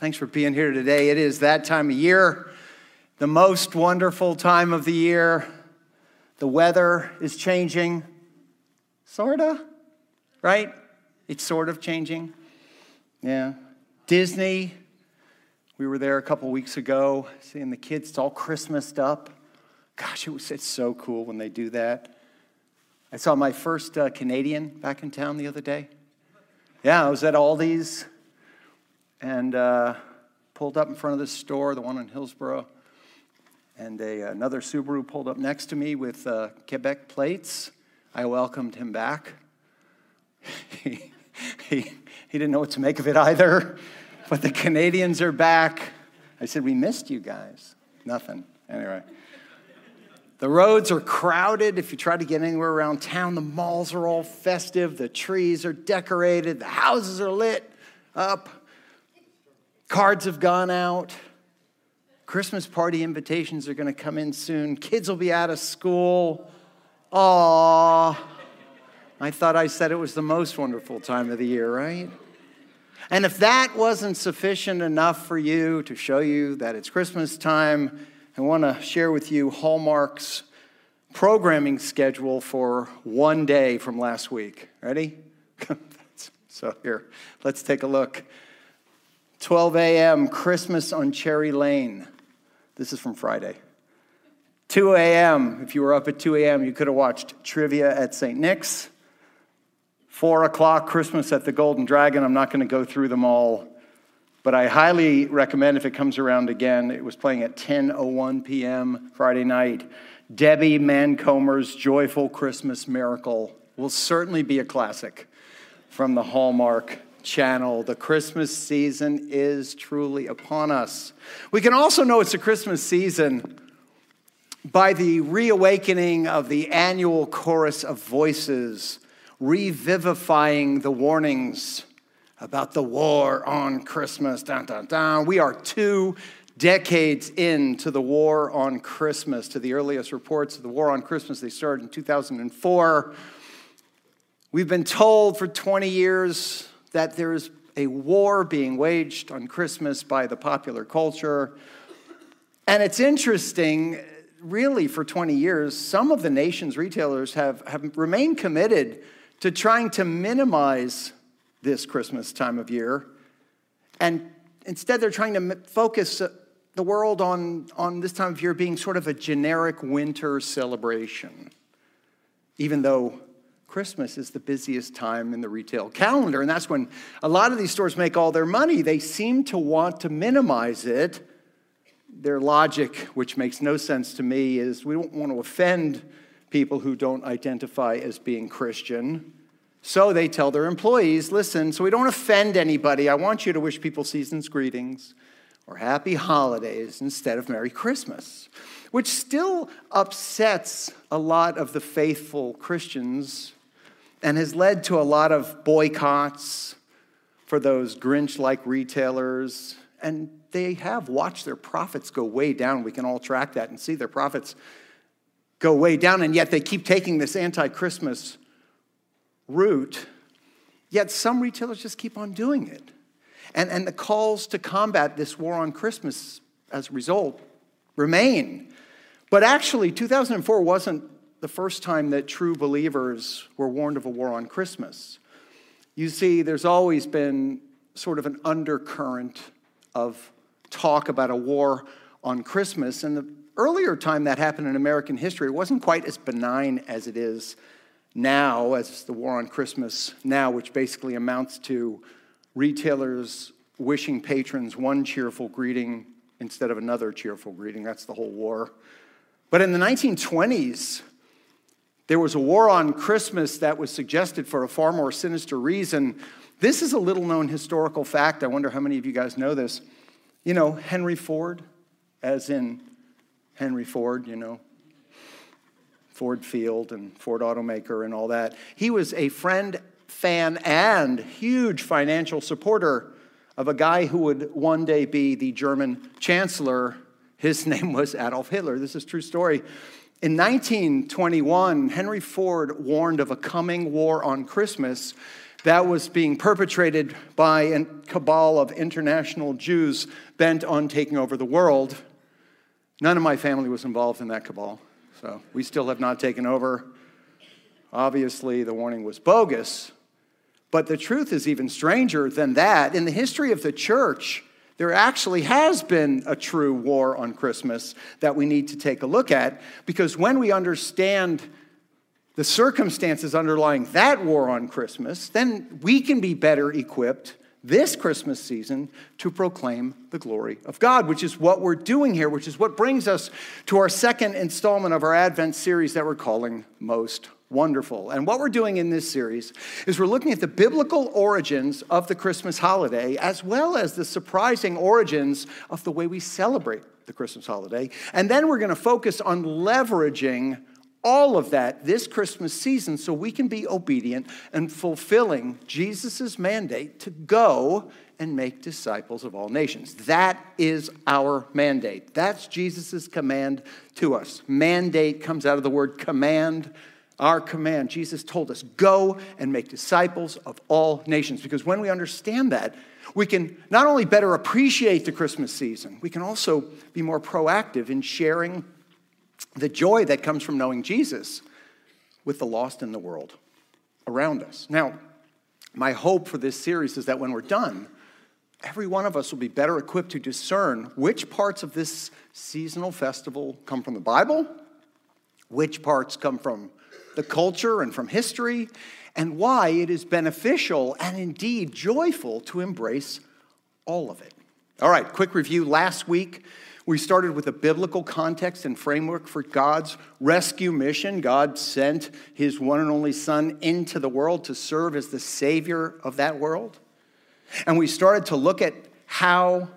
Thanks for being here today. It is that time of year, the most wonderful time of the year. The weather is changing, sorta, right? It's sort of changing. Yeah. Disney, we were there a couple weeks ago, seeing the kids. It's all Christmased up. Gosh, it's so cool when they do that. I saw my first Canadian back in town the other day. Yeah, I was at Aldi's and pulled up in front of the store, the one in Hillsborough, and another Subaru pulled up next to me with Quebec plates. I welcomed him back. He didn't know what to make of it either, but the Canadians are back. I said, we missed you guys. Nothing. Anyway. The roads are crowded. If you try to get anywhere around town, the malls are all festive. The trees are decorated. The houses are lit up. Cards have gone out. Christmas party invitations are going to come in soon. Kids will be out of school. Aww. I thought I said it was the most wonderful time of the year, right? And if that wasn't sufficient enough for you to show you that it's Christmas time, I want to share with you Hallmark's programming schedule for one day from last week. Ready? So here, let's take a look. 12 a.m., Christmas on Cherry Lane. This is from Friday. 2 a.m., if you were up at 2 a.m., you could have watched Trivia at St. Nick's. 4 o'clock, Christmas at the Golden Dragon. I'm not going to go through them all, but I highly recommend if it comes around again. It was playing at 10:01 p.m. Friday night. Debbie Mancomer's Joyful Christmas Miracle will certainly be a classic from the Hallmark Channel. The Christmas season is truly upon us. We can also know it's a Christmas season by the reawakening of the annual chorus of voices, revivifying the warnings about the war on Christmas. Dun, dun, dun. We are 2 decades into the war on Christmas. To the earliest reports of the war on Christmas, they started in 2004. We've been told for 20 years that there is a war being waged on Christmas by the popular culture. And it's interesting, really, for 20 years, some of the nation's retailers have remained committed to trying to minimize this Christmas time of year. And instead, they're trying to focus the world on this time of year being sort of a generic winter celebration, even though Christmas is the busiest time in the retail calendar, and that's when a lot of these stores make all their money. They seem to want to minimize it. Their logic, which makes no sense to me, is we don't want to offend people who don't identify as being Christian. So they tell their employees, listen, so we don't offend anybody, I want you to wish people season's greetings or happy holidays instead of Merry Christmas, which still upsets a lot of the faithful Christians and has led to a lot of boycotts for those Grinch-like retailers. And they have watched their profits go way down. We can all track that and see their profits go way down, and yet they keep taking this anti-Christmas route. Yet some retailers just keep on doing it. And the calls to combat this war on Christmas as a result remain. But actually, 2004 wasn't the first time that true believers were warned of a war on Christmas. You see, there's always been sort of an undercurrent of talk about a war on Christmas. And the earlier time that happened in American history, it wasn't quite as benign as it is now, as the war on Christmas now, which basically amounts to retailers wishing patrons one cheerful greeting instead of another cheerful greeting. That's the whole war. But in the 1920s, there was a war on Christmas that was suggested for a far more sinister reason. This is a little-known historical fact. I wonder how many of you guys know this. You know, Henry Ford, as in Henry Ford, you know, Ford Field and Ford Automaker and all that. He was a friend, fan, and huge financial supporter of a guy who would one day be the German chancellor. His name was Adolf Hitler. This is a true story. In 1921, Henry Ford warned of a coming war on Christmas that was being perpetrated by a cabal of international Jews bent on taking over the world. None of my family was involved in that cabal, so we still have not taken over. Obviously, the warning was bogus, but the truth is even stranger than that. In the history of the church, there actually has been a true war on Christmas that we need to take a look at, because when we understand the circumstances underlying that war on Christmas, then we can be better equipped this Christmas season to proclaim the glory of God, which is what we're doing here, which is what brings us to our second installment of our Advent series that we're calling Most Wonderful. And what we're doing in this series is we're looking at the biblical origins of the Christmas holiday, as well as the surprising origins of the way we celebrate the Christmas holiday. And then we're going to focus on leveraging all of that this Christmas season so we can be obedient and fulfilling Jesus' mandate to go and make disciples of all nations. That is our mandate. That's Jesus' command to us. Mandate comes out of the word command. Our command. Jesus told us, go and make disciples of all nations. Because when we understand that, we can not only better appreciate the Christmas season, we can also be more proactive in sharing the joy that comes from knowing Jesus with the lost in the world around us. Now, my hope for this series is that when we're done, every one of us will be better equipped to discern which parts of this seasonal festival come from the Bible, which parts come from the culture and from history, and why it is beneficial and indeed joyful to embrace all of it. All right, quick review. Last week, we started with a biblical context and framework for God's rescue mission. God sent his one and only Son into the world to serve as the Savior of that world. And we started to look at how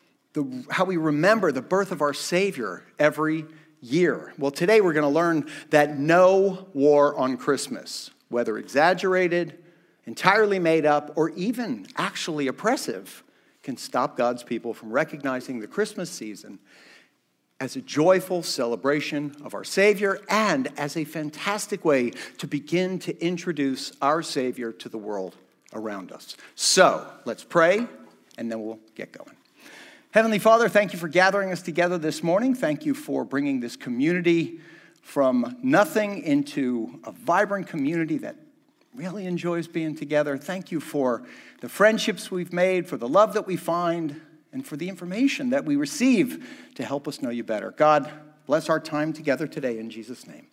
we remember the birth of our Savior every year. Well, today we're going to learn that no war on Christmas, whether exaggerated, entirely made up, or even actually oppressive, can stop God's people from recognizing the Christmas season as a joyful celebration of our Savior and as a fantastic way to begin to introduce our Savior to the world around us. So, let's pray, and then we'll get going. Heavenly Father, thank you for gathering us together this morning. Thank you for bringing this community from nothing into a vibrant community that really enjoys being together. Thank you for the friendships we've made, for the love that we find, and for the information that we receive to help us know you better. God, bless our time together today in Jesus' name.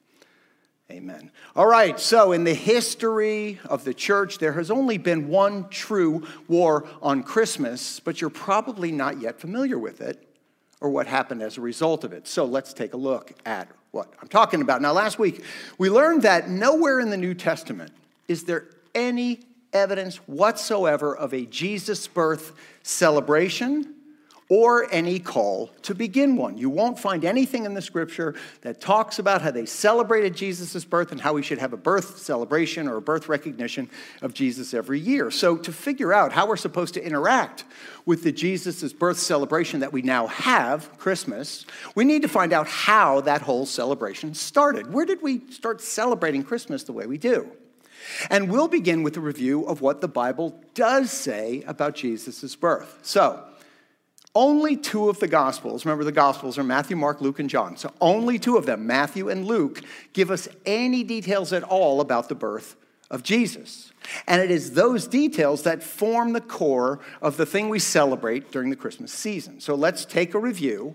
Amen. All right, so in the history of the church, there has only been one true war on Christmas, but you're probably not yet familiar with it or what happened as a result of it. So let's take a look at what I'm talking about. Now, last week, we learned that nowhere in the New Testament is there any evidence whatsoever of a Jesus birth celebration or any call to begin one. You won't find anything in the scripture that talks about how they celebrated Jesus' birth and how we should have a birth celebration or a birth recognition of Jesus every year. So to figure out how we're supposed to interact with the Jesus' birth celebration that we now have, Christmas, we need to find out how that whole celebration started. Where did we start celebrating Christmas the way we do? And we'll begin with a review of what the Bible does say about Jesus' birth. So, only two of the Gospels, remember the Gospels are Matthew, Mark, Luke, and John. So only two of them, Matthew and Luke, give us any details at all about the birth of Jesus. And it is those details that form the core of the thing we celebrate during the Christmas season. So let's take a review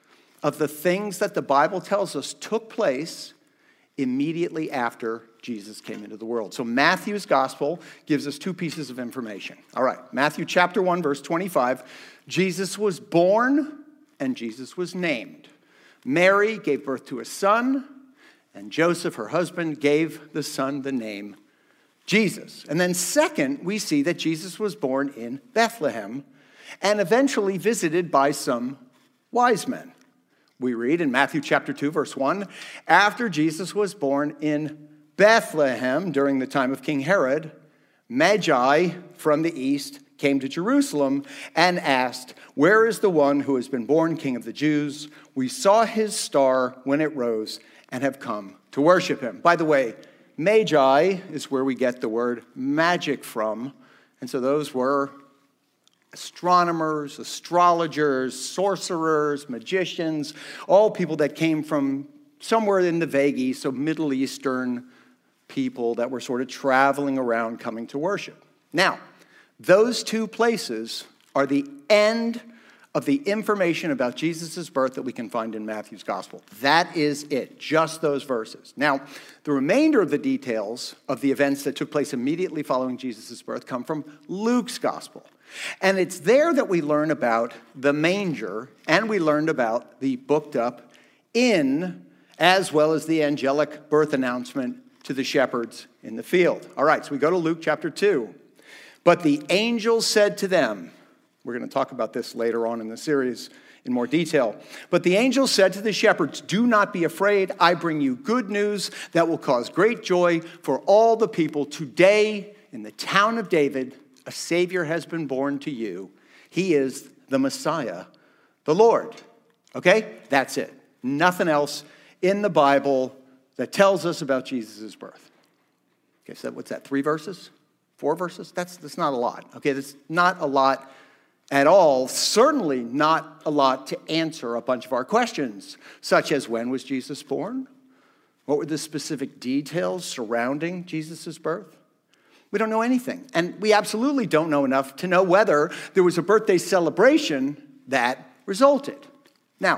of the things that the Bible tells us took place immediately after Jesus came into the world. So Matthew's gospel gives us two pieces of information. All right, Matthew chapter 1, verse 25. Jesus was born and Jesus was named. Mary gave birth to a son, and Joseph, her husband, gave the son the name Jesus. And then second, we see that Jesus was born in Bethlehem and eventually visited by some wise men. We read in Matthew chapter 2, verse 1, after Jesus was born in Bethlehem during the time of King Herod, Magi from the east came to Jerusalem and asked, where is the one who has been born King of the Jews? We saw his star when it rose and have come to worship him. By the way, Magi is where we get the word magic from. And so those were astronomers, astrologers, sorcerers, magicians, all people that came from somewhere in the Vague East, so Middle Eastern people that were sort of traveling around coming to worship. Now, those two places are the end of the information about Jesus' birth that we can find in Matthew's gospel. That is it, just those verses. Now, the remainder of the details of the events that took place immediately following Jesus' birth come from Luke's gospel. And it's there that we learn about the manger, and we learned about the booked up inn, as well as the angelic birth announcement to the shepherds in the field. All right, so we go to Luke chapter 2. But the angel said to them, we're going to talk about this later on in the series in more detail. But the angel said to the shepherds, "Do not be afraid. I bring you good news that will cause great joy for all the people. Today, in the town of David, a Savior has been born to you. He is the Messiah, the Lord." Okay? That's it. Nothing else in the Bible that tells us about Jesus' birth. Okay, so what's that, 3 verses? 4 verses? That's not a lot. Okay, that's not a lot at all, certainly not a lot to answer a bunch of our questions, such as when was Jesus born? What were the specific details surrounding Jesus' birth? We don't know anything. And we absolutely don't know enough to know whether there was a birthday celebration that resulted. Now,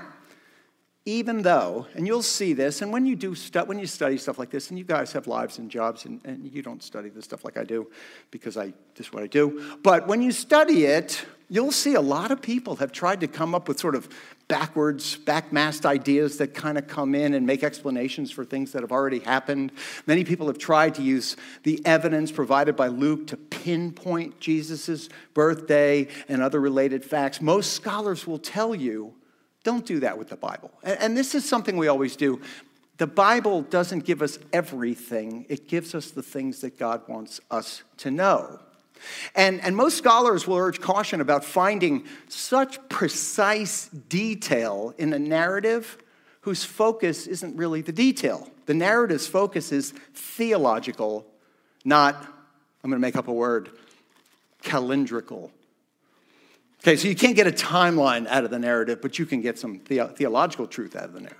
even though, and you'll see this, and when you study stuff like this, and you guys have lives and jobs, and you don't study this stuff like I do, because this is what I do, but when you study it, you'll see a lot of people have tried to come up with sort of backmasked ideas that kind of come in and make explanations for things that have already happened. Many people have tried to use the evidence provided by Luke to pinpoint Jesus' birthday and other related facts. Most scholars will tell you, don't do that with the Bible. And this is something we always do. The Bible doesn't give us everything. It gives us the things that God wants us to know. And most scholars will urge caution about finding such precise detail in a narrative whose focus isn't really the detail. The narrative's focus is theological, not, I'm going to make up a word, calendrical. Okay, so you can't get a timeline out of the narrative, but you can get some theological truth out of the narrative.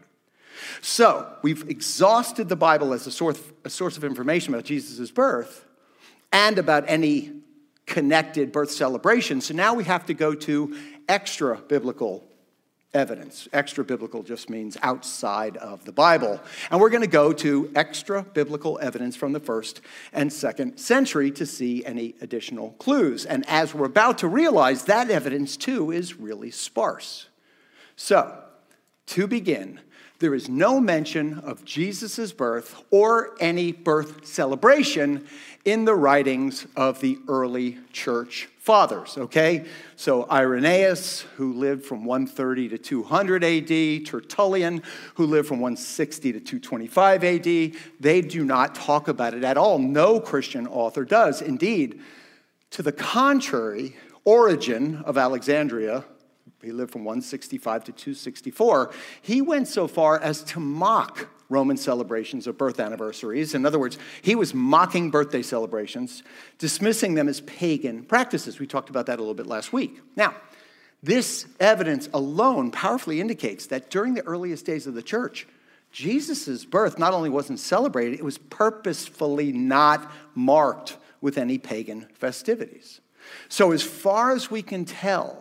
So we've exhausted the Bible as a source of information about Jesus' birth and about any connected birth celebration. So now we have to go to extra biblical evidence. Extra biblical just means outside of the Bible. And we're going to go to extra biblical evidence from the 1st and 2nd century to see any additional clues. And as we're about to realize, that evidence too is really sparse. So, to begin, there is no mention of Jesus' birth or any birth celebration in the writings of the early church fathers, okay? So Irenaeus, who lived from 130 to 200 AD, Tertullian, who lived from 160 to 225 AD, they do not talk about it at all. No Christian author does. Indeed, to the contrary, Origen of Alexandria, he lived from 165 to 264. He went so far as to mock Roman celebrations of birth anniversaries. In other words, he was mocking birthday celebrations, dismissing them as pagan practices. We talked about that a little bit last week. Now, this evidence alone powerfully indicates that during the earliest days of the church, Jesus' birth not only wasn't celebrated, it was purposefully not marked with any pagan festivities. So as far as we can tell,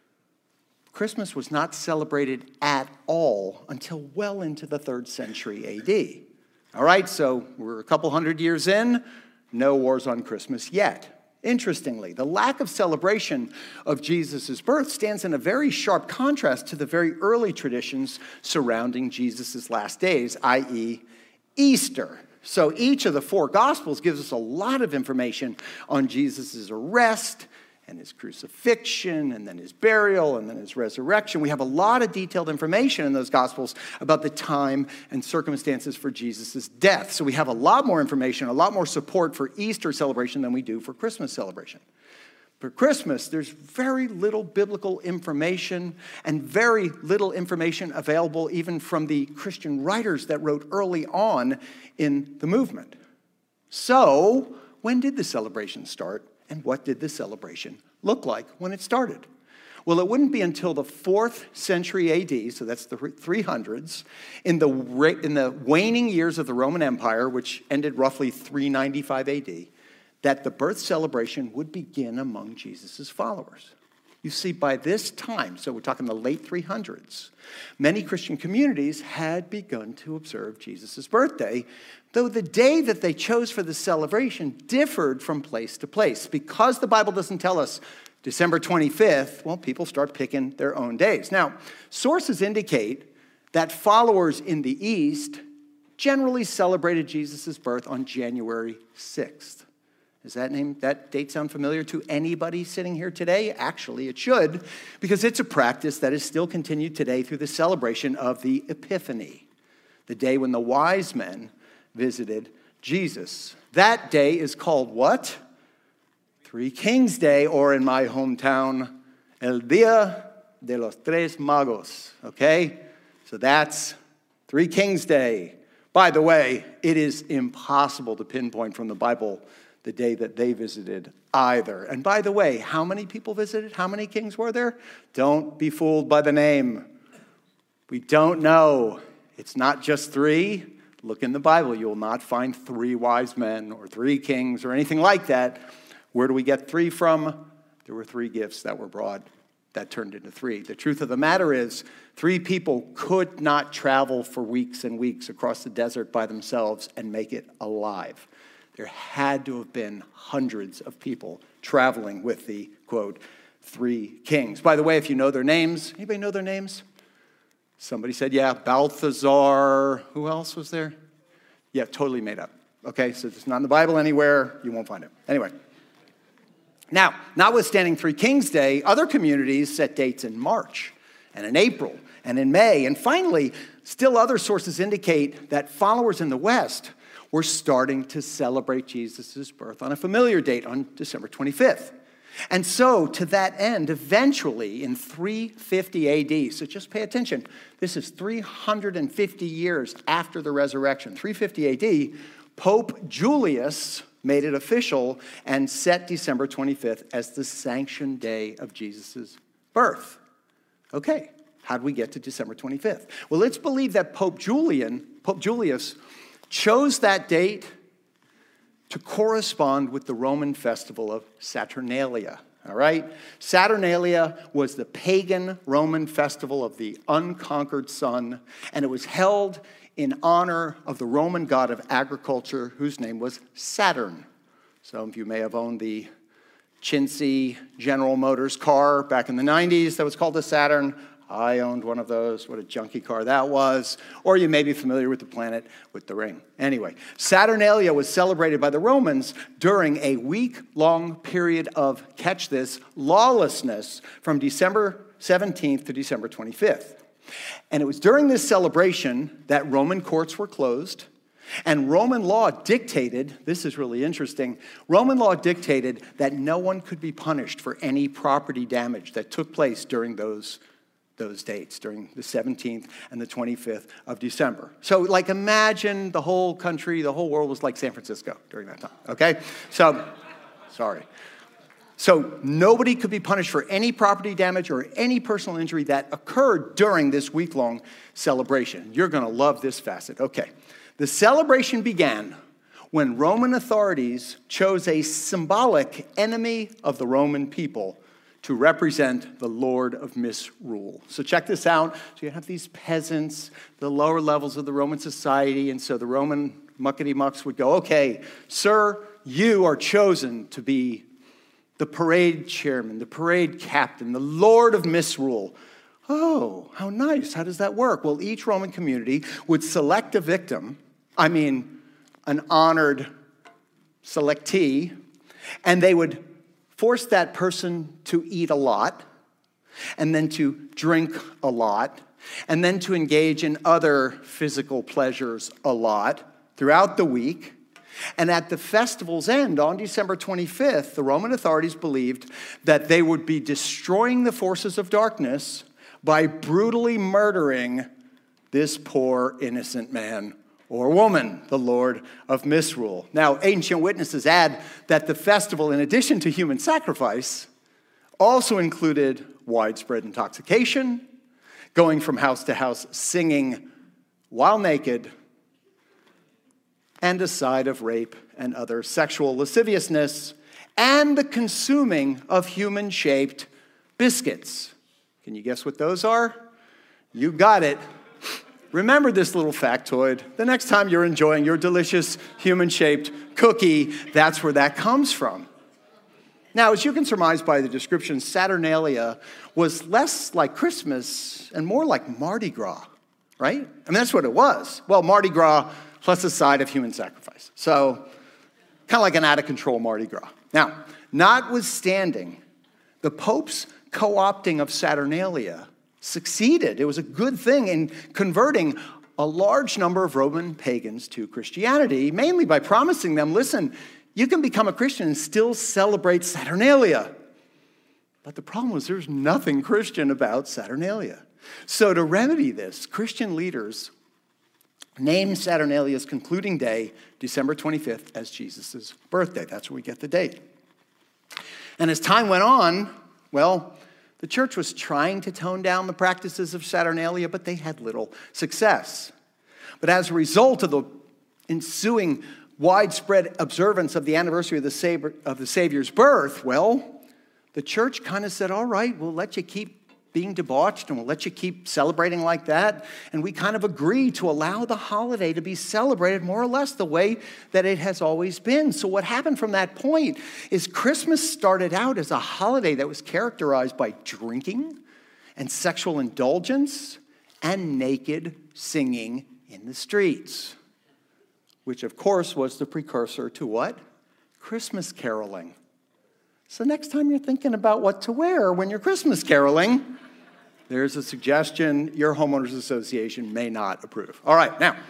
Christmas was not celebrated at all until well into the 3rd century AD. All right, so we're a couple hundred years in, no wars on Christmas yet. Interestingly, the lack of celebration of Jesus' birth stands in a very sharp contrast to the very early traditions surrounding Jesus' last days, i.e., Easter. So each of the 4 Gospels gives us a lot of information on Jesus' arrest and his crucifixion, and then his burial, and then his resurrection. We have a lot of detailed information in those Gospels about the time and circumstances for Jesus' death. So we have a lot more information, a lot more support for Easter celebration than we do for Christmas celebration. For Christmas, there's very little biblical information and very little information available even from the Christian writers that wrote early on in the movement. So, when did the celebration start, and what did the celebration look like when it started? Well, it wouldn't be until the 4th century AD, so that's the 300s, in the waning years of the Roman Empire, which ended roughly 395 AD, that the birth celebration would begin among Jesus' followers. You see, by this time, so we're talking the late 300s, many Christian communities had begun to observe Jesus' birthday, though the day that they chose for the celebration differed from place to place. Because the Bible doesn't tell us December 25th, well, people start picking their own days. Now, sources indicate that followers in the East generally celebrated Jesus' birth on January 6th. Does that date sound familiar to anybody sitting here today? Actually, it should, because it's a practice that is still continued today through the celebration of the Epiphany, the day when the wise men visited Jesus. That day is called what? Three Kings Day, or in my hometown, El Día de los Tres Magos, okay? So that's Three Kings Day. By the way, it is impossible to pinpoint from the Bible the day that they visited either. And by the way, how many people visited? How many kings were there? Don't be fooled by the name. We don't know. It's not just three. Look in the Bible. You will not find 3 wise men or 3 kings or anything like that. Where do we get 3 from? There were 3 gifts that were brought that turned into 3. The truth of the matter is, 3 people could not travel for weeks and weeks across the desert by themselves and make it alive. There had to have been hundreds of people traveling with the, quote, 3 kings. By the way, if you know their names, anybody know their names? Somebody said, yeah, Balthazar. Who else was there? Yeah, totally made up. Okay, so it's not in the Bible anywhere. You won't find it. Anyway. Now, notwithstanding 3 Kings Day, other communities set dates in March and in April and in May. And finally, still other sources indicate that followers in the West were starting to celebrate Jesus' birth on a familiar date on December 25th. And so, to that end, eventually in 350 AD, so just pay attention, this is 350 years after the resurrection, 350 AD, Pope Julius made it official and set December 25th as the sanctioned day of Jesus' birth. Okay, how did we get to December 25th? Well, it's believed that Pope Julius, chose that date to correspond with the Roman festival of Saturnalia. All right? Saturnalia was the pagan Roman festival of the unconquered sun, and it was held in honor of the Roman god of agriculture, whose name was Saturn. Some of you may have owned the chintzy General Motors car back in the 90s that was called the Saturn. I owned one of those. What a junky car that was. Or you may be familiar with the planet with the ring. Anyway, Saturnalia was celebrated by the Romans during a week-long period of, catch this, lawlessness from December 17th to December 25th. And it was during this celebration that Roman courts were closed, and Roman law dictated, this is really interesting, Roman law dictated that no one could be punished for any property damage that took place during those dates, during the 17th and the 25th of December. So, like, imagine the whole country, the whole world was like San Francisco during that time, okay? So, sorry. So, nobody could be punished for any property damage or any personal injury that occurred during this week-long celebration. You're going to love this facet. Okay. The celebration began when Roman authorities chose a symbolic enemy of the Roman people to represent the Lord of Misrule. So check this out. So you have these peasants, the lower levels of the Roman society, and so the Roman muckety-mucks would go, okay, sir, you are chosen to be the parade chairman, the parade captain, the Lord of Misrule. Oh, how nice. How does that work? Well, each Roman community would select a victim, an honored selectee, and they would force that person to eat a lot, and then to drink a lot, and then to engage in other physical pleasures a lot throughout the week. And at the festival's end, on December 25th, the Roman authorities believed that they would be destroying the forces of darkness by brutally murdering this poor innocent man or woman, the lord of misrule. Now, ancient witnesses add that the festival, in addition to human sacrifice, also included widespread intoxication, going from house to house singing while naked, and a side of rape and other sexual lasciviousness, and the consuming of human-shaped biscuits. Can you guess what those are? You got it. Remember this little factoid. The next time you're enjoying your delicious human-shaped cookie, that's where that comes from. Now, as you can surmise by the description, Saturnalia was less like Christmas and more like Mardi Gras, right? I mean, that's what it was. Well, Mardi Gras plus a side of human sacrifice. So, kind of like an out-of-control Mardi Gras. Now, notwithstanding, the Pope's co-opting of Saturnalia succeeded. It was a good thing in converting a large number of Roman pagans to Christianity, mainly by promising them, listen, you can become a Christian and still celebrate Saturnalia. But the problem was there's nothing Christian about Saturnalia. So to remedy this, Christian leaders named Saturnalia's concluding day, December 25th, as Jesus' birthday. That's where we get the date. And as time went on, well, the church was trying to tone down the practices of Saturnalia, but they had little success. But as a result of the ensuing widespread observance of the anniversary of the Savior's birth, well, the church kind of said, all right, we'll let you keep being debauched and we'll let you keep celebrating like that. And we kind of agree to allow the holiday to be celebrated more or less the way that it has always been. So what happened from that point is Christmas started out as a holiday that was characterized by drinking and sexual indulgence and naked singing in the streets, which of course was the precursor to what? Christmas caroling. So next time you're thinking about what to wear when you're Christmas caroling, there's a suggestion your homeowners association may not approve. All right, now,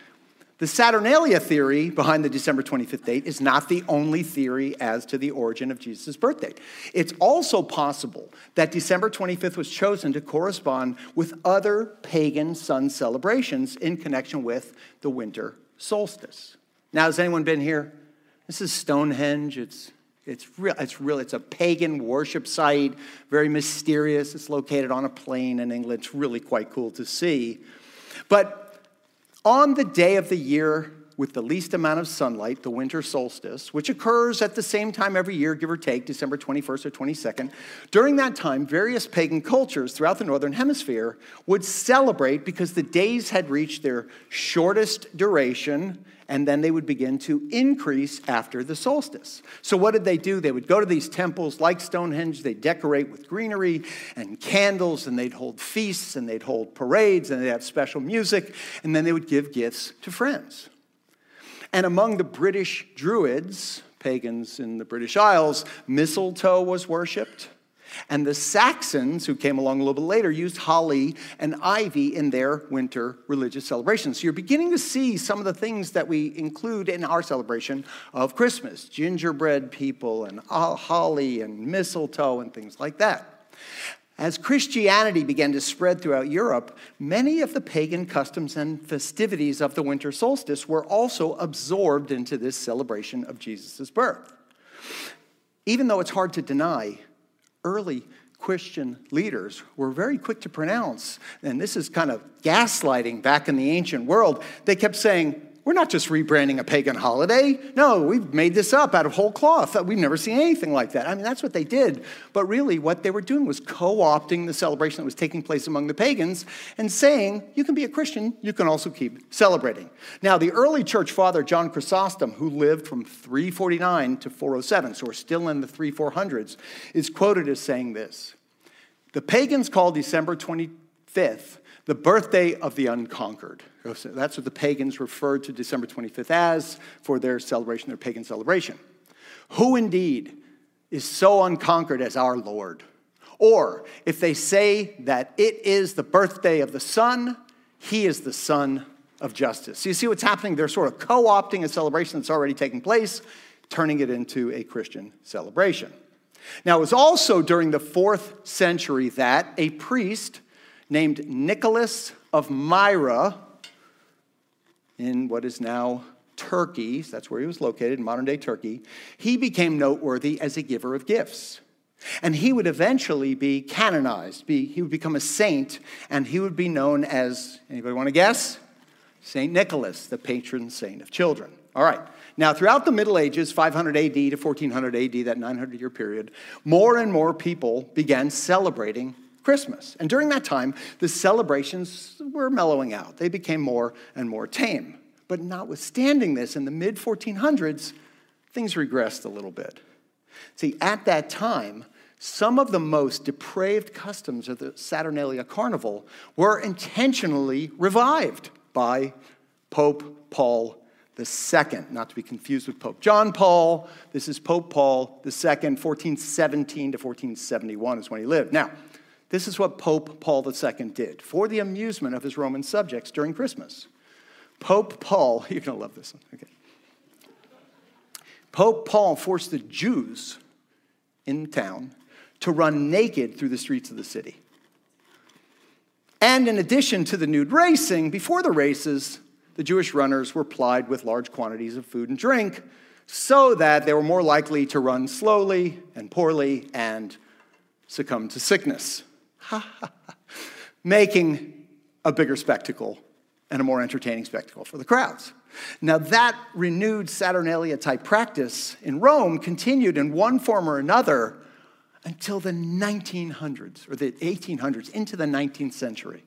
the Saturnalia theory behind the December 25th date is not the only theory as to the origin of Jesus' birth date. It's also possible that December 25th was chosen to correspond with other pagan sun celebrations in connection with the winter solstice. Now, has anyone been here? This is Stonehenge. It's a pagan worship site, very mysterious. It's located on a plain in England. It's really quite cool to see. But on the day of the year with the least amount of sunlight, the winter solstice, which occurs at the same time every year, give or take, December 21st or 22nd, during that time, various pagan cultures throughout the northern hemisphere would celebrate because the days had reached their shortest duration, and then they would begin to increase after the solstice. So what did they do? They would go to these temples like Stonehenge. They'd decorate with greenery and candles, and they'd hold feasts, and they'd hold parades, and they'd have special music, and then they would give gifts to friends. And among the British Druids, pagans in the British Isles, mistletoe was worshipped. And the Saxons, who came along a little bit later, used holly and ivy in their winter religious celebrations. So you're beginning to see some of the things that we include in our celebration of Christmas. Gingerbread people and holly and mistletoe and things like that. As Christianity began to spread throughout Europe, many of the pagan customs and festivities of the winter solstice were also absorbed into this celebration of Jesus' birth. Even though it's hard to deny, early Christian leaders were very quick to pronounce, and this is kind of gaslighting back in the ancient world. They kept saying, we're not just rebranding a pagan holiday. No, we've made this up out of whole cloth. We've never seen anything like that. I mean, that's what they did. But really, what they were doing was co-opting the celebration that was taking place among the pagans and saying, you can be a Christian, you can also keep celebrating. Now, the early church father, John Chrysostom, who lived from 349 to 407, so we're still in the 300s, is quoted as saying this: the pagans called December 25th the birthday of the unconquered. That's what the pagans referred to December 25th as for their celebration, their pagan celebration. Who indeed is so unconquered as our Lord? Or if they say that it is the birthday of the sun, he is the son of justice. So you see what's happening? They're sort of co-opting a celebration that's already taking place, turning it into a Christian celebration. Now, it was also during the 4th century that a priest named Nicholas of Myra in what is now Turkey, that's where he was located, in modern-day Turkey, he became noteworthy as a giver of gifts. And he would eventually be canonized. He would become a saint, and he would be known as, anybody want to guess? St. Nicholas, the patron saint of children. All right. Now, throughout the Middle Ages, 500 AD to 1400 AD, that 900-year period, more and more people began celebrating Christmas. And during that time, the celebrations were mellowing out. They became more and more tame. But notwithstanding this, in the mid-1400s, things regressed a little bit. See, at that time, some of the most depraved customs of the Saturnalia Carnival were intentionally revived by Pope Paul II, not to be confused with Pope John Paul. This is Pope Paul II, 1417 to 1471 is when he lived. Now, this is what Pope Paul II did for the amusement of his Roman subjects during Christmas. Pope Paul, you're going to love this one, okay. Pope Paul forced the Jews in town to run naked through the streets of the city. And in addition to the nude racing, before the races, the Jewish runners were plied with large quantities of food and drink so that they were more likely to run slowly and poorly and succumb to sickness, making a bigger spectacle and a more entertaining spectacle for the crowds. Now, that renewed Saturnalia-type practice in Rome continued in one form or another until the 1900s, or the 1800s, into the 19th century,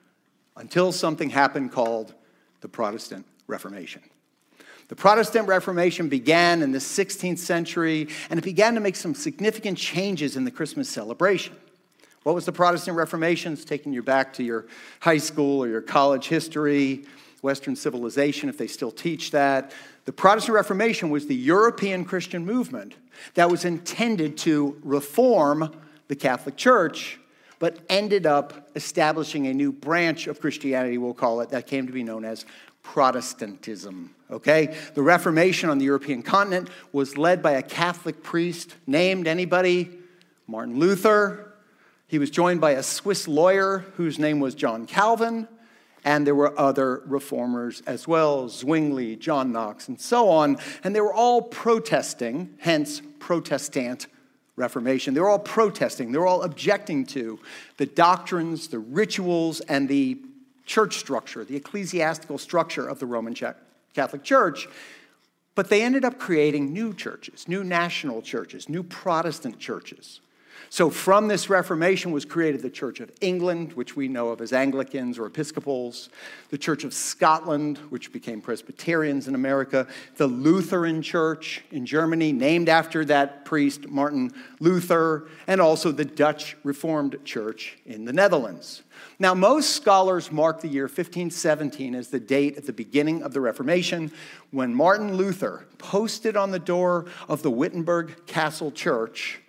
until something happened called the Protestant Reformation. The Protestant Reformation began in the 16th century, and it began to make some significant changes in the Christmas celebration. What was the Protestant Reformation? It's taking you back to your high school or your college history, Western civilization, if they still teach that. The Protestant Reformation was the European Christian movement that was intended to reform the Catholic Church, but ended up establishing a new branch of Christianity, we'll call it, that came to be known as Protestantism, okay? The Reformation on the European continent was led by a Catholic priest named, anybody? Martin Luther. He was joined by a Swiss lawyer whose name was John Calvin, and there were other reformers as well, Zwingli, John Knox, and so on. And they were all protesting, hence Protestant Reformation. They were all protesting. They were all objecting to the doctrines, the rituals, and the church structure, the ecclesiastical structure of the Roman Catholic Church. But they ended up creating new churches, new national churches, new Protestant churches. So from this Reformation was created the Church of England, which we know of as Anglicans or Episcopals, the Church of Scotland, which became Presbyterians in America, the Lutheran Church in Germany, named after that priest, Martin Luther, and also the Dutch Reformed Church in the Netherlands. Now, most scholars mark the year 1517 as the date at the beginning of the Reformation, when Martin Luther posted on the door of the Wittenberg Castle Church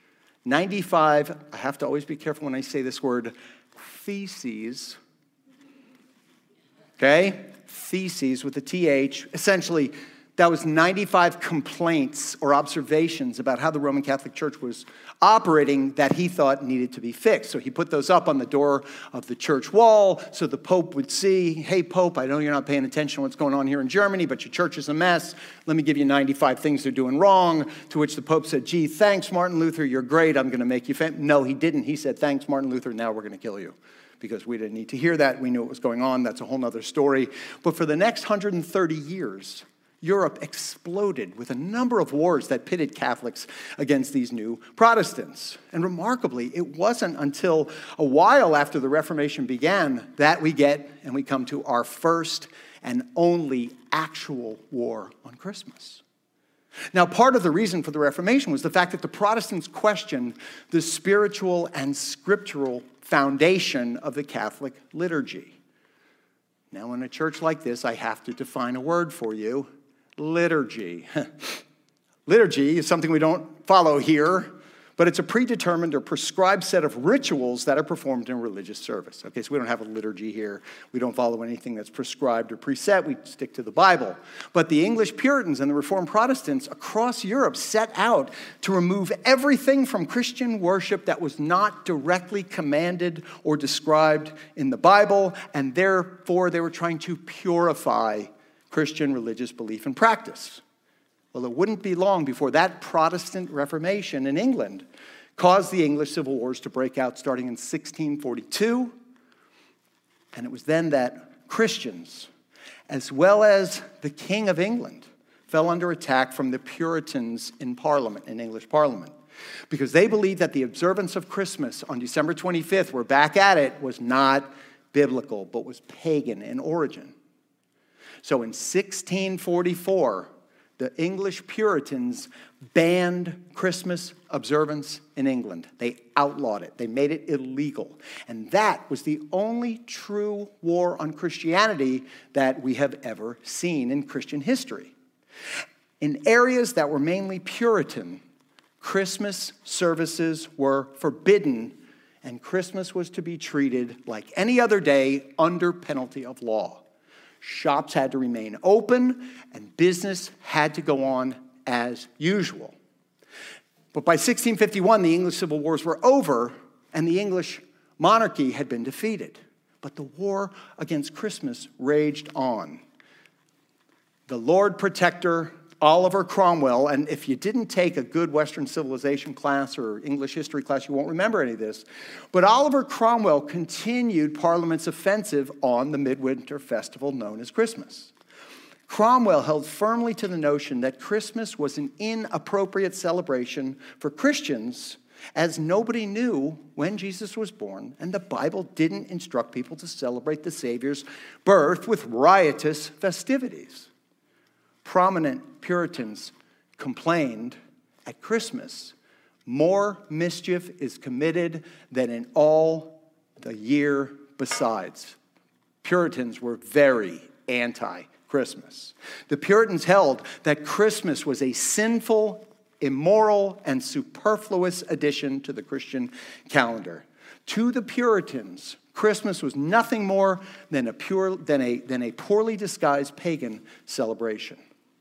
95, I have to always be careful when I say this word, theses. Okay? Theses with a TH. Essentially, that was 95 complaints or observations about how the Roman Catholic Church was operating that he thought needed to be fixed. So he put those up on the door of the church wall so the Pope would see, hey, Pope, I know you're not paying attention to what's going on here in Germany, but your church is a mess. Let me give you 95 things they're doing wrong. To which the Pope said, gee, thanks, Martin Luther. You're great. I'm going to make you famous. No, he didn't. He said, thanks, Martin Luther. Now we're going to kill you. Because we didn't need to hear that. We knew what was going on. That's a whole other story. But for the next 130 years, Europe exploded with a number of wars that pitted Catholics against these new Protestants. And remarkably, it wasn't until a while after the Reformation began that we come to our first and only actual war on Christmas. Now, part of the reason for the Reformation was the fact that the Protestants questioned the spiritual and scriptural foundation of the Catholic liturgy. Now, in a church like this, I have to define a word for you. Liturgy. Liturgy is something we don't follow here, but it's a predetermined or prescribed set of rituals that are performed in a religious service. Okay, so we don't have a liturgy here. We don't follow anything that's prescribed or preset. We stick to the Bible. But the English Puritans and the Reformed Protestants across Europe set out to remove everything from Christian worship that was not directly commanded or described in the Bible, and therefore they were trying to purify Christian religious belief and practice. Well, it wouldn't be long before that Protestant Reformation in England caused the English Civil Wars to break out starting in 1642. And it was then that Christians, as well as the King of England, fell under attack from the Puritans in Parliament, in English Parliament, because they believed that the observance of Christmas on December 25th, we're back at it, was not biblical, but was pagan in origin. So in 1644, the English Puritans banned Christmas observance in England. They outlawed it. They made it illegal. And that was the only true war on Christianity that we have ever seen in Christian history. In areas that were mainly Puritan, Christmas services were forbidden, and Christmas was to be treated like any other day under penalty of law. Shops had to remain open, and business had to go on as usual. But by 1651, the English Civil Wars were over, and the English monarchy had been defeated. But the war against Christmas raged on. The Lord Protector, Oliver Cromwell, and if you didn't take a good Western civilization class or English history class, you won't remember any of this. But Oliver Cromwell continued Parliament's offensive on the midwinter festival known as Christmas. Cromwell held firmly to the notion that Christmas was an inappropriate celebration for Christians, as nobody knew when Jesus was born, and the Bible didn't instruct people to celebrate the Savior's birth with riotous festivities. Prominent Puritans complained at Christmas, more mischief is committed than in all the year besides. Puritans were very anti-Christmas. The Puritans held that Christmas was a sinful, immoral, and superfluous addition to the Christian calendar. To the Puritans, Christmas was nothing more than a poorly disguised pagan celebration.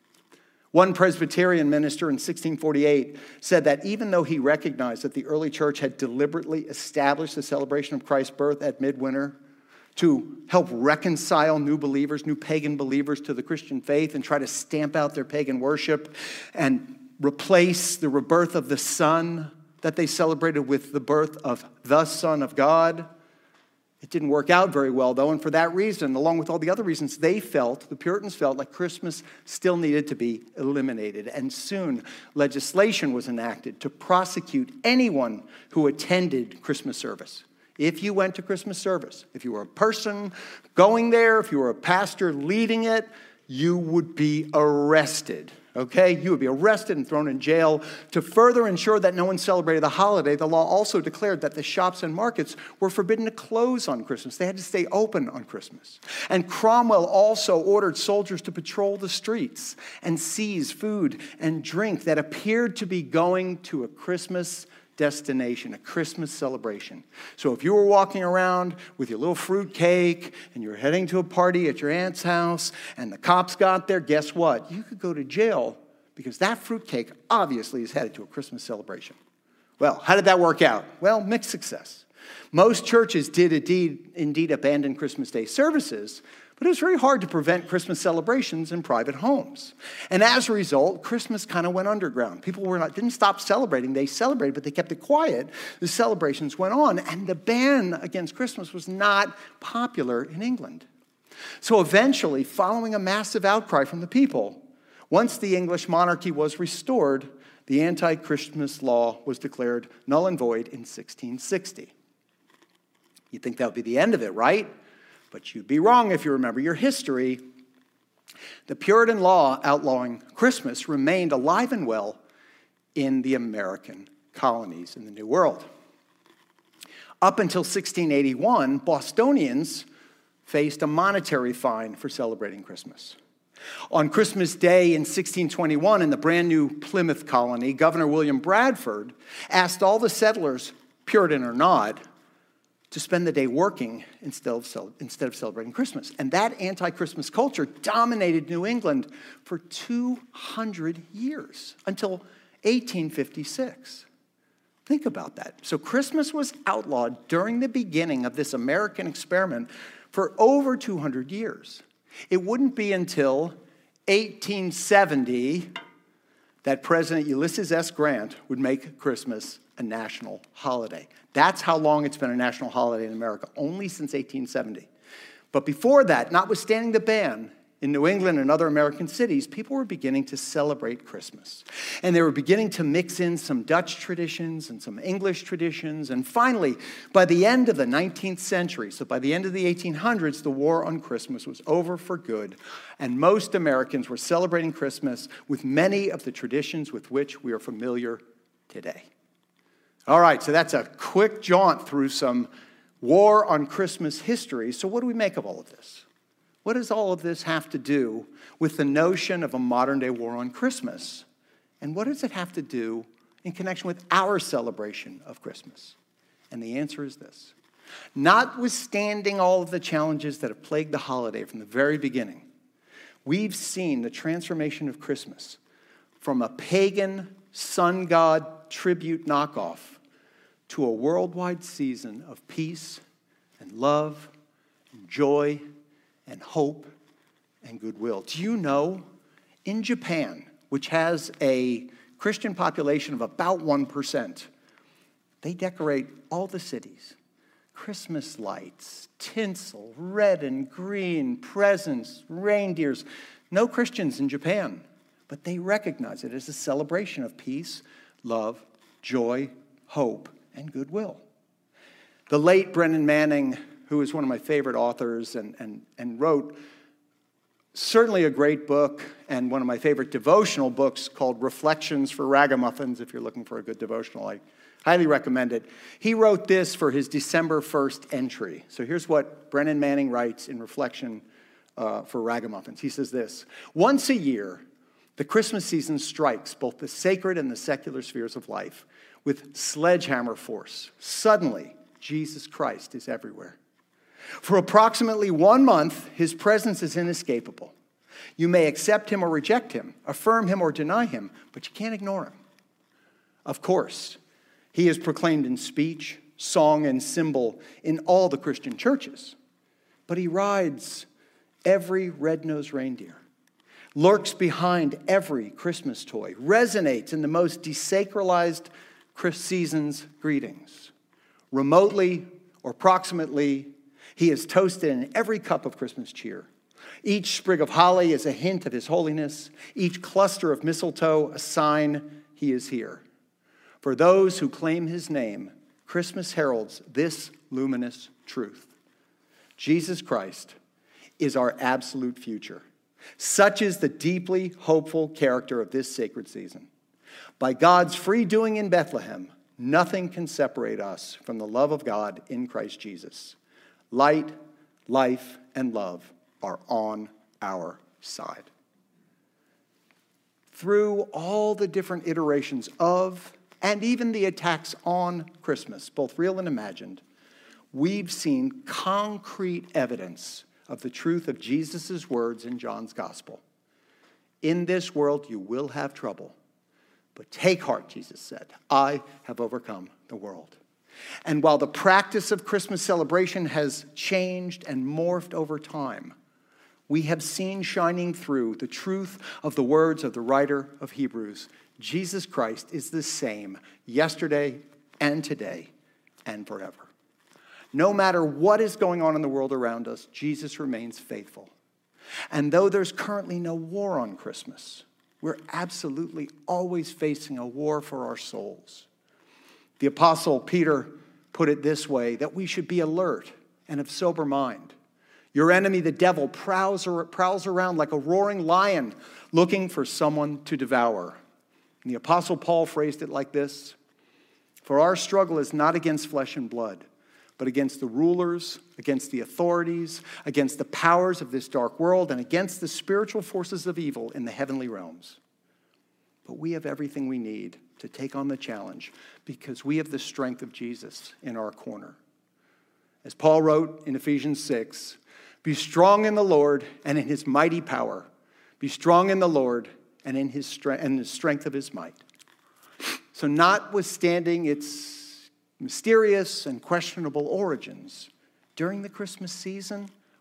One Presbyterian minister in 1648 said that even though he recognized that the early church had deliberately established the celebration of Christ's birth at midwinter to help reconcile new believers, new pagan believers to the Christian faith and try to stamp out their pagan worship and replace the rebirth of the Son that they celebrated with the birth of the Son of God. It didn't work out very well, though, and for that reason, along with all the other reasons, the Puritans felt like Christmas still needed to be eliminated. And soon, legislation was enacted to prosecute anyone who attended Christmas service. If you went to Christmas service, if you were a person going there, if you were a pastor leading it, you would be arrested. Okay, you would be arrested and thrown in jail. To further ensure that no one celebrated the holiday, the law also declared that the shops and markets were forbidden to close on Christmas. They had to stay open on Christmas. And Cromwell also ordered soldiers to patrol the streets and seize food and drink that appeared to be going to a Christmas destination, a Christmas celebration. So if you were walking around with your little fruit cake and you're heading to a party at your aunt's house and the cops got there, guess what? You could go to jail because that fruit cake obviously is headed to a Christmas celebration. Well, how did that work out? Well, mixed success. Most churches did indeed abandon Christmas Day services, but it was very hard to prevent Christmas celebrations in private homes. And as a result, Christmas kind of went underground. People didn't stop celebrating. They celebrated, but they kept it quiet. The celebrations went on, and the ban against Christmas was not popular in England. So eventually, following a massive outcry from the people, once the English monarchy was restored, the anti-Christmas law was declared null and void in 1660. You'd think that would be the end of it, right? But you'd be wrong if you remember your history. The Puritan law outlawing Christmas remained alive and well in the American colonies in the New World. Up until 1681, Bostonians faced a monetary fine for celebrating Christmas. On Christmas Day in 1621, in the brand new Plymouth colony, Governor William Bradford asked all the settlers, Puritan or not, to spend the day working instead of celebrating Christmas. And that anti-Christmas culture dominated New England for 200 years, until 1856. Think about that. So Christmas was outlawed during the beginning of this American experiment for over 200 years. It wouldn't be until 1870 that President Ulysses S. Grant would make Christmas a national holiday. That's how long it's been a national holiday in America, only since 1870. But before that, notwithstanding the ban, in New England and other American cities, people were beginning to celebrate Christmas. And they were beginning to mix in some Dutch traditions and some English traditions. And finally, by the end of the 19th century, so by the end of the 1800s, the war on Christmas was over for good. And most Americans were celebrating Christmas with many of the traditions with which we are familiar today. All right, so that's a quick jaunt through some war on Christmas history. So what do we make of all of this? What does all of this have to do with the notion of a modern-day war on Christmas? And what does it have to do in connection with our celebration of Christmas? And the answer is this. Notwithstanding all of the challenges that have plagued the holiday from the very beginning, we've seen the transformation of Christmas from a pagan sun god tribute knockoff to a worldwide season of peace and love and joy and hope and goodwill. Do you know, in Japan, which has a Christian population of about 1%, they decorate all the cities. Christmas lights, tinsel, red and green, presents, reindeers. No Christians in Japan, but they recognize it as a celebration of peace, love, joy, hope, and goodwill. The late Brennan Manning, who is one of my favorite authors and wrote certainly a great book and one of my favorite devotional books called Reflections for Ragamuffins. If you're looking for a good devotional, I highly recommend it. He wrote this for his December 1st entry. So here's what Brennan Manning writes in Reflection for Ragamuffins. He says this: once a year, the Christmas season strikes both the sacred and the secular spheres of life with sledgehammer force. Suddenly, Jesus Christ is everywhere. For approximately 1 month, his presence is inescapable. You may accept him or reject him, affirm him or deny him, but you can't ignore him. Of course, he is proclaimed in speech, song, and symbol in all the Christian churches. But he rides every red-nosed reindeer, lurks behind every Christmas toy, resonates in the most desacralized season's greetings. Remotely or proximately, he is toasted in every cup of Christmas cheer. Each sprig of holly is a hint of his holiness. Each cluster of mistletoe a sign he is here. For those who claim his name, Christmas heralds this luminous truth. Jesus Christ is our absolute future. Such is the deeply hopeful character of this sacred season. By God's free doing in Bethlehem, nothing can separate us from the love of God in Christ Jesus. Light, life, and love are on our side. Through all the different iterations of and even the attacks on Christmas, both real and imagined, we've seen concrete evidence of the truth of Jesus' words in John's gospel. In this world you will have trouble, but take heart, Jesus said, I have overcome the world. And while the practice of Christmas celebration has changed and morphed over time, we have seen shining through the truth of the words of the writer of Hebrews. Jesus Christ is the same yesterday and today and forever. No matter what is going on in the world around us, Jesus remains faithful. And though there's currently no war on Christmas, we're absolutely always facing a war for our souls. The Apostle Peter put it this way, that we should be alert and of sober mind. Your enemy, the devil, prowls around like a roaring lion looking for someone to devour. And the Apostle Paul phrased it like this: for our struggle is not against flesh and blood, but against the rulers, against the authorities, against the powers of this dark world, and against the spiritual forces of evil in the heavenly realms. But we have everything we need to take on the challenge because we have the strength of Jesus in our corner. As Paul wrote in Ephesians 6, be strong in the Lord and in his mighty power. Be strong in the Lord and in his strength of his might. So notwithstanding its mysterious and questionable origins, during the Christmas season,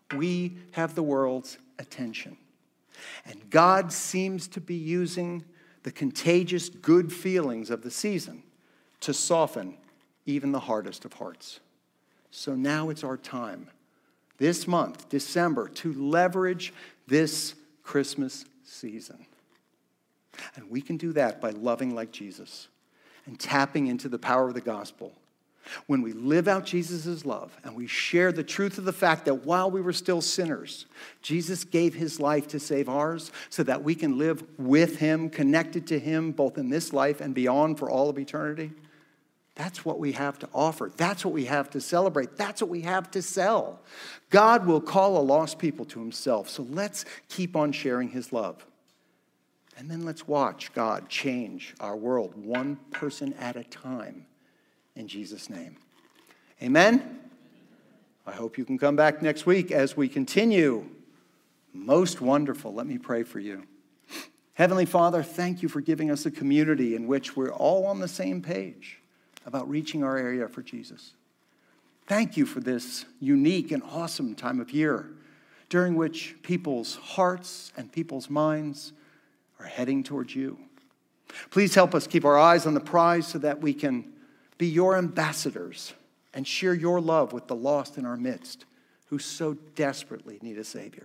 we have the world's attention. And God seems to be using the contagious good feelings of the season to soften even the hardest of hearts. So now it's our time, this month, December, to leverage this Christmas season. And we can do that by loving like Jesus and tapping into the power of the gospel. When we live out Jesus' love and we share the truth of the fact that while we were still sinners, Jesus gave his life to save ours so that we can live with him, connected to him, both in this life and beyond for all of eternity. That's what we have to offer. That's what we have to celebrate. That's what we have to sell. God will call a lost people to himself, so let's keep on sharing his love. And then let's watch God change our world one person at a time in Jesus' name. Amen? I hope you can come back next week as we continue. Most wonderful. Let me pray for you. Heavenly Father, thank you for giving us a community in which we're all on the same page about reaching our area for Jesus. Thank you for this unique and awesome time of year during which people's hearts and people's minds are heading towards you. Please help us keep our eyes on the prize so that we can be your ambassadors and share your love with the lost in our midst who so desperately need a Savior.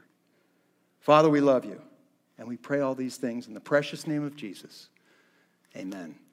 Father, we love you, and we pray all these things in the precious name of Jesus. Amen.